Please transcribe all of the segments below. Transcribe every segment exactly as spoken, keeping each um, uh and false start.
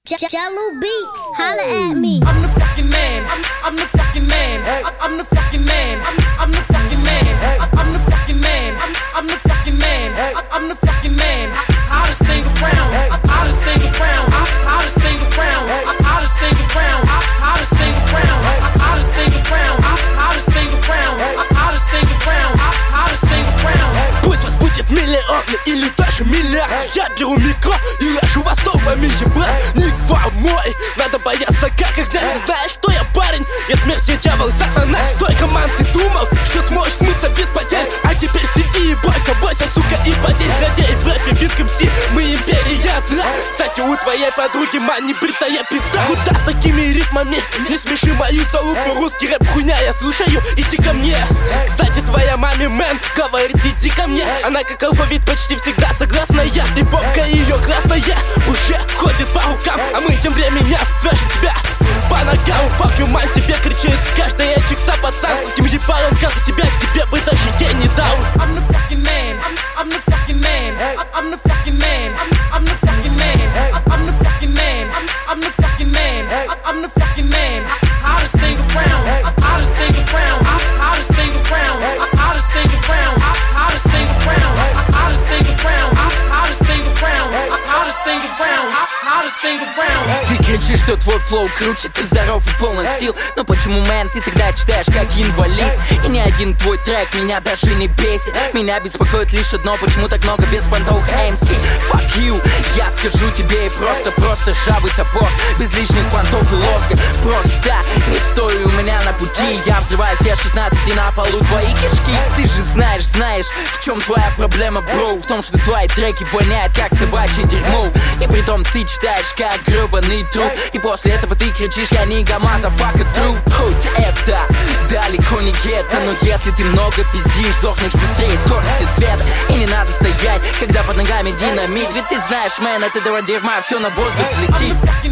Jello Beats, holla at me. I'm the fucking man. I'm, I'm the fucking man. I, I'm the fucking man. I'm, I'm the fucking man. I, I'm the fucking man. I'm, I'm the fucking man. I, I'm the fucking man. Hottest thing around. Hottest thing around. Hottest thing around. Hottest thing around. Hottest thing around. Hottest thing around. Hottest thing around. Hottest thing around. Hottest thing around. Пусть вас будет миллионы или даже миллиард. Я беру микро и ляжу вас толпами ебать. Ник вам мой, надо бояться как когда не знаешь, что я парень. Я смерть, я дьявол, сатана. С той команды думал, что сможешь смыться без потерь. А теперь сиди и бойся, бойся, сука, и потерь. Злодей в рэпе, бит МС, мы империя зла. Кстати, у твоей подруги мани бритая пизда. Куда с такими рифмами? Не смеши мою залупу. Русский рэп хуйня, я слушаю, иди ко мне. Кстати, твоя маме мэн говорит, иди ко мне. Она как алфавит почти всегда согласная. И попка ее красная уже ходит по рукам. А мы тем временем свяжем тебя по ногам. Fuck you, man, тебе кричит каждая чикса пацан. С таким ебалом, как у тебя, тебе бы даже ей не дал. I'm the fucking man. I'm, I'm the fucking man. I, I'm the fucking man. I'm, I'm the fucking man. I, I'm the fucking man. I'm, I'm the fucking man. I, I'm the fucking man. Hottest thing around. Hottest thing around. Hottest thing around. Hottest thing around. Hottest thing around. Hottest thing around. Hottest thing around. Hottest thing around. Hottest thing around. Ты кричишь, что твой флоу круче, ты здоров и полон сил. Но почему, мэн, ты тогда читаешь как инвалид? И ни один твой трек меня даже не бесит. Меня беспокоит лишь одно, почему так много беспонтовых эм си. Fuck you, я скажу тебе и просто, просто ржавый топор. Без лишних понтов и лоска. Просто не стой у меня на пути. Я взрываю все шестнадцать и на полу твои кишки. Ты же знаешь, знаешь, в чем твоя проблема, бро? В том, что твои треки воняют как собачье дерьмо. И притом ты читаешь как гребаный труп. И после этого ты кричишь, я не гамаза, fuck a true. Хоть это далеко не гетто, но если ты много пиздишь, сдохнешь быстрее скорости света. И не надо стоять, когда под ногами динамит. Ведь ты знаешь, мэн, от этого дерьма все на воздух взлетит.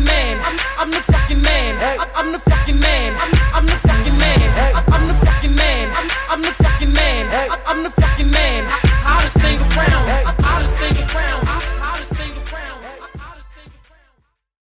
I'm the fucking man. I'm, I'm the fucking man. I'm, I'm the fucking man. I'm the fucking man. I'm, I'm the fucking man. I'm, I'm the fucking man. Hottest thing around.